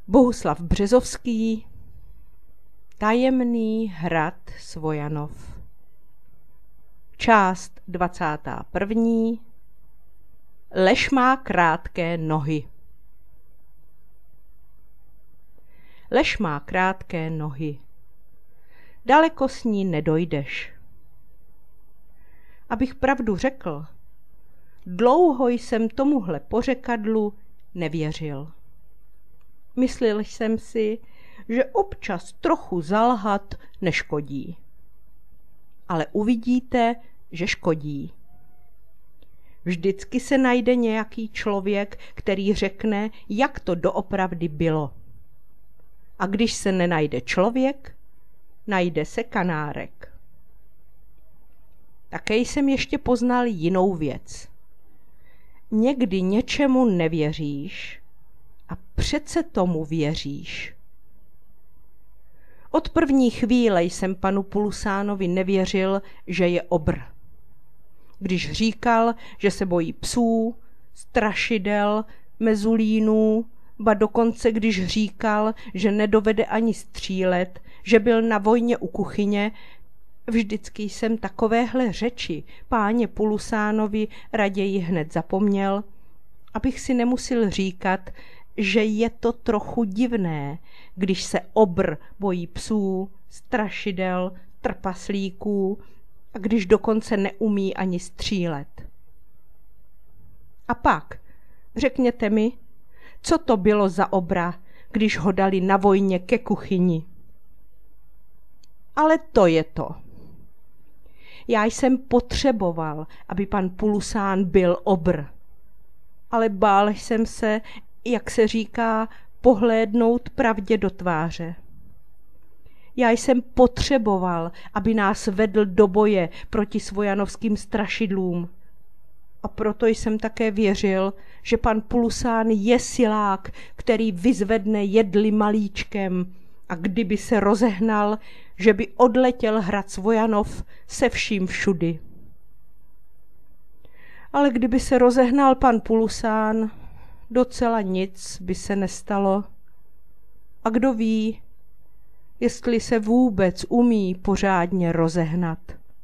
Bohuslav Březovský, Tajemný hrad Svojanov. Část 21. Lež má krátké nohy. Lež má krátké nohy. Daleko s ní nedojdeš. Abych pravdu řekl, dlouho jsem tomuhle pořekadlu nevěřil. Myslel jsem si, že občas trochu zalhat neškodí. Ale uvidíte, že škodí. Vždycky se najde nějaký člověk, který řekne, jak to doopravdy bylo. A když se nenajde člověk, najde se kanárek. Také jsem ještě poznal jinou věc. Někdy něčemu nevěříš a přece tomu věříš. Od první chvíle jsem panu Pulusánovi nevěřil, že je obr. Když říkal, že se bojí psů, strašidel, mezulínů, ba dokonce když říkal, že nedovede ani střílet, že byl na vojně u kuchyně, vždycky jsem takovéhle řeči páně Pulusánovi raději hned zapomněl, abych si nemusel říkat, že je to trochu divné, když se obr bojí psů, strašidel, trpaslíků a když dokonce neumí ani střílet. A pak, řekněte mi, co to bylo za obra, když ho dali na vojně ke kuchyni. Ale to je to. Já jsem potřeboval, aby pan Pulusán byl obr. Ale bál jsem se, jak se říká, pohlédnout pravdě do tváře. Já jsem potřeboval, aby nás vedl do boje proti svojanovským strašidlům. A proto jsem také věřil, že pan Pulusán je silák, který vyzvedne jedli malíčkem a kdyby se rozehnal, že by odletěl hrad Svojanov se vším všudy. Ale kdyby se rozehnal pan Pulusán, docela nic by se nestalo. A kdo ví, jestli se vůbec umí pořádně rozehnat.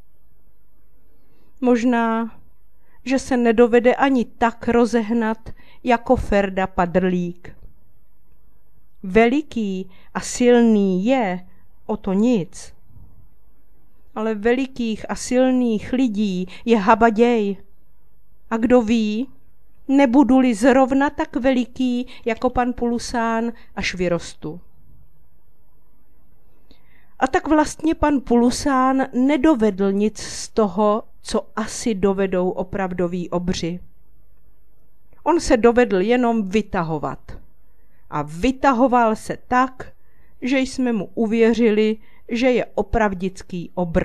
Možná, že se nedovede ani tak rozehnat jako Ferda Padrlík. Veliký a silný je, o to nic. Ale velikých a silných lidí je habaděj. A kdo ví, nebudu-li zrovna tak veliký jako pan Pulusán, až vyrostu. A tak vlastně pan Pulusán nedovedl nic z toho, co asi dovedou opravdoví obři. On se dovedl jenom vytahovat. A vytahoval se tak, že jsme mu uvěřili, že je opravdický obr.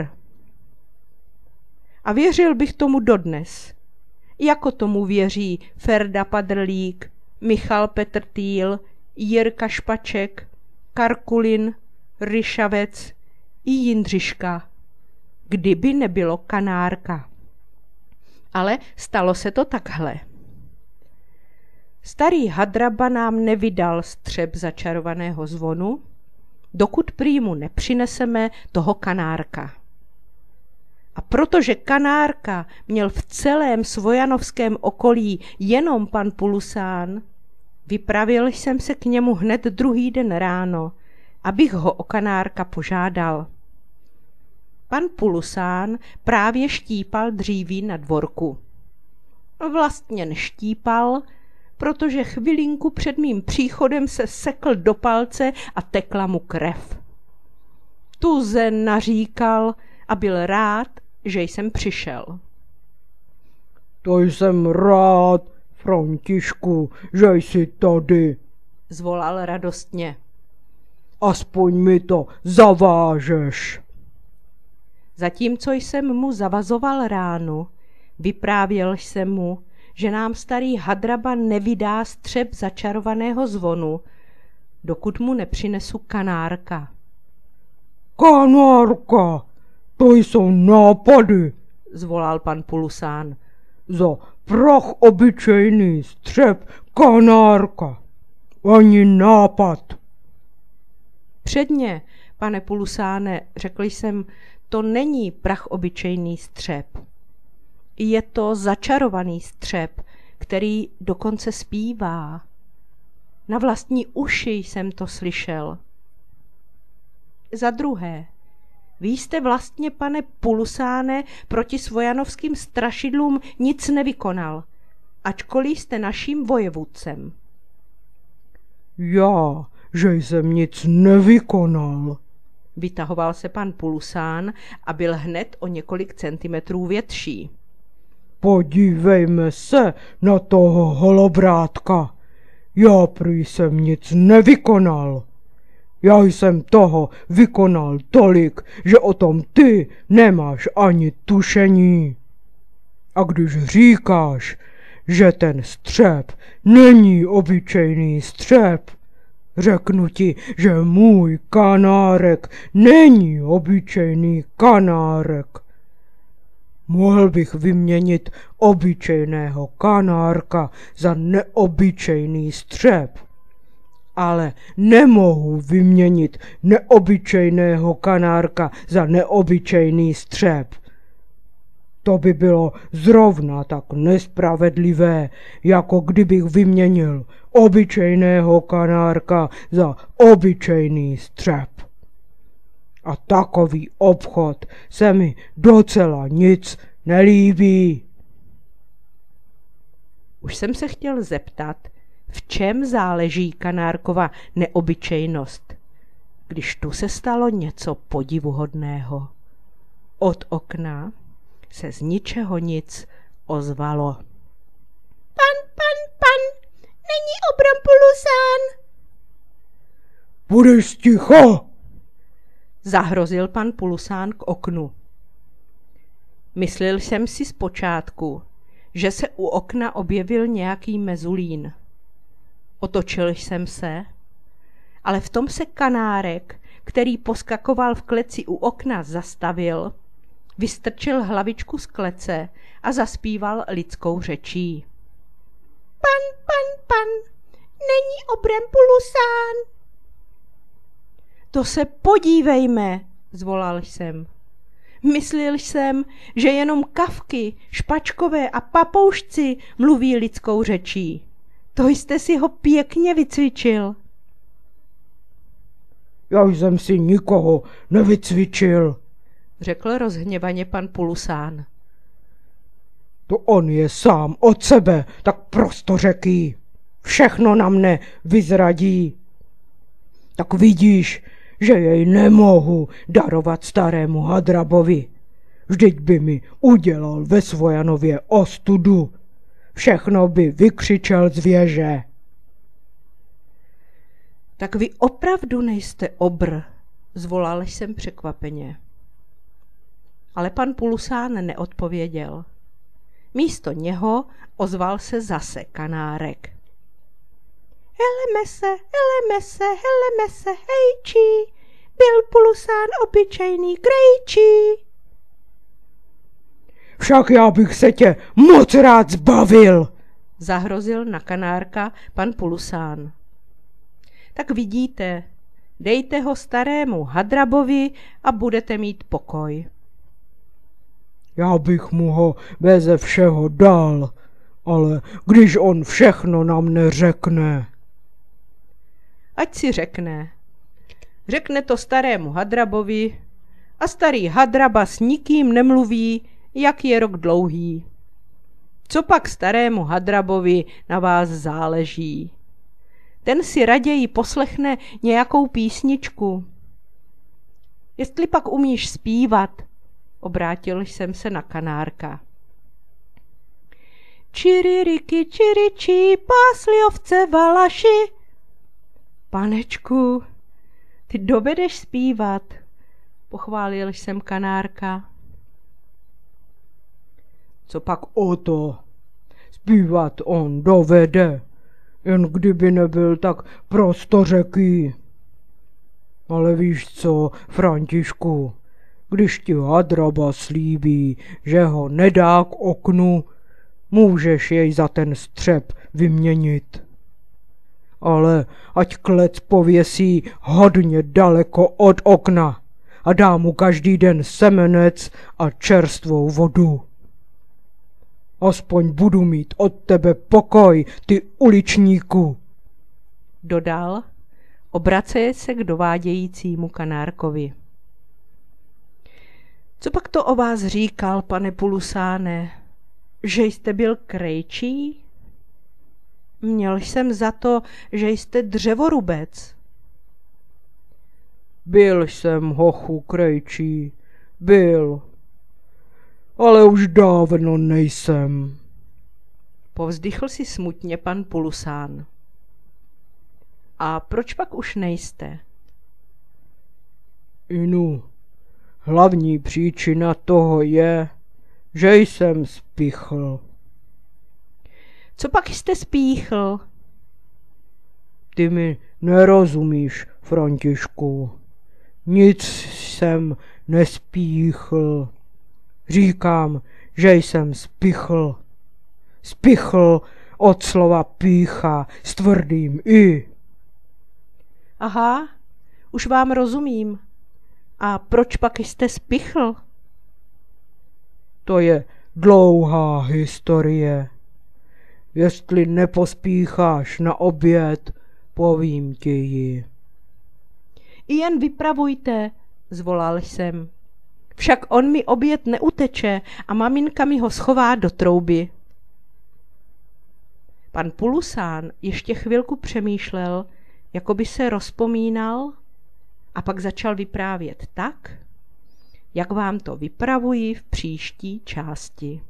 A věřil bych tomu dodnes, jako tomu věří Ferda Padrlík, Michal Petrtýl, Jirka Špaček, Karkulin, Ryšavec i Jindřiška, kdyby nebylo kanárka. Ale stalo se to takhle. Starý Hadraba nám nevydal střep začarovaného zvonu, dokud prý mu nepřineseme toho kanárka. A protože kanárka měl v celém svojanovském okolí jenom pan Pulusán, vypravil jsem se k němu hned druhý den ráno, abych ho o kanárka požádal. Pan Pulusán právě štípal dříví na dvorku. Vlastně neštípal, protože chvilinku před mým příchodem se sekl do palce a tekla mu krev. Tuze naříkal a byl rád, že jsem přišel. To jsem rád, Františku, že jsi tady, zvolal radostně. Aspoň mi to zavážeš. Zatímco jsem mu zavazoval ránu, vyprávěl jsem mu, že nám starý Hadraba nevydá střep začarovaného zvonu, dokud mu nepřinesu kanárka. Kanárka, to jsou nápady, zvolal pan Pulusán. Za prach obyčejný střep kanárka. Ani nápad. Předně, pane Pulusáne, řekl jsem, to není prach obyčejný střep. Je to začarovaný střep, který dokonce zpívá. Na vlastní uši jsem to slyšel. Za druhé, vy jste vlastně, pane Pulusáne, proti svojanovským strašidlům nic nevykonal, ačkoliv jste naším vojevůdcem. Já, že jsem nic nevykonal. Vytahoval se pan Pulusán a byl hned o několik centimetrů větší. Podívejme se na toho holobrátka. Já prý jsem nic nevykonal. Já jsem toho vykonal tolik, že o tom ty nemáš ani tušení. A když říkáš, že ten střep není obyčejný střep, řeknu ti, že můj kanárek není obyčejný kanárek. Mohl bych vyměnit obyčejného kanárka za neobyčejný střep, ale nemohu vyměnit neobyčejného kanárka za neobyčejný střep. To by bylo zrovna tak nespravedlivé, jako kdybych vyměnil obyčejného kanárka za obyčejný střep. A takový obchod se mi docela nic nelíbí. Už jsem se chtěl zeptat, v čem záleží kanárkova neobyčejnost, když tu se stalo něco podivuhodného. Od okna se z ničeho nic ozvalo. Pan, není Obram Pulusán. Budeš ticho! Zahrozil pan Pulusán k oknu. Myslel jsem si zpočátku, že se u okna objevil nějaký mezulín. Otočil jsem se, ale v tom se kanárek, který poskakoval v kleci u okna, zastavil, vystrčil hlavičku z klece a zaspíval lidskou řečí. Pan, není Obram Pulusán. To se podívejme, zvolal jsem. Myslel jsem, že jenom kavky, špačkové a papoušci mluví lidskou řečí. To jste si ho pěkně vycvičil. Já jsem si nikoho nevycvičil, řekl rozhněvaně pan Pulusán. To on je sám od sebe tak prostořeký. Všechno na mne vyzradí. Tak vidíš, že jej nemohu darovat starému Hadrabovi. Vždyť by mi udělal ve Svojanově ostudu. Všechno by vykřičel z věže. Tak vy opravdu nejste Obr, zvolal jsem překvapeně. Ale pan Pulusán neodpověděl. Místo něho ozval se zase kanárek. Hele mese, hejčí, byl Pulusán obyčejný krejčí. Však já bych se tě moc rád zbavil, zahrozil na kanárka pan Pulusán. Tak vidíte, dejte ho starému Hadrabovi a budete mít pokoj. Já bych mu ho beze všeho dal, ale když on všechno na mne řekne. Ať si řekne. Řekne to starému Hadrabovi a starý Hadraba s nikým nemluví, jak je rok dlouhý. Co pak starému Hadrabovi na vás záleží? Ten si raději poslechne nějakou písničku. Jestli pak umíš zpívat, obrátil jsem se na kanárka. Čiririky, čiričí, pásli ovce valaši. Panečku, ty dovedeš zpívat, pochválil jsem kanárka. Co pak o to? Zpívat on dovede, jen kdyby nebyl tak prostořeký. Ale víš co, Františku, když ti Hadraba slíbí, že ho nedá k oknu, můžeš jej za ten střep vyměnit. ale ať klec pověsí hodně daleko od okna a dá mu každý den semenec a čerstvou vodu. Aspoň budu mít od tebe pokoj, ty uličníku, dodal, obraceje se k dovádějícímu kanárkovi. Co pak to o vás říkal, pane Pulusáne, že jste byl krejčí? Měl jsem za to, že jste dřevorubec. Byl jsem, hochu, krejčí, byl, ale už dávno nejsem. Povzdychl si smutně pan Pulusán. A proč pak už nejste? Inu, hlavní příčina toho je, že jsem spíchl. Co pak jste spíchl? Ty mi nerozumíš, Františku. Nic jsem nespíchl. Říkám, že jsem spíchl. Spíchl od slova pícha s tvrdým i. Aha, už vám rozumím. A proč pak jste spichl? To je dlouhá historie. Jestli nepospícháš na oběd, povím ti ji. I jen vypravujte, zvolal jsem. Však on mi oběd neuteče a maminka mi ho schová do trouby. Pan Pulusán ještě chvilku přemýšlel, jako by se rozpomínal, a pak začal vyprávět tak, jak vám to vypravuji v příští části.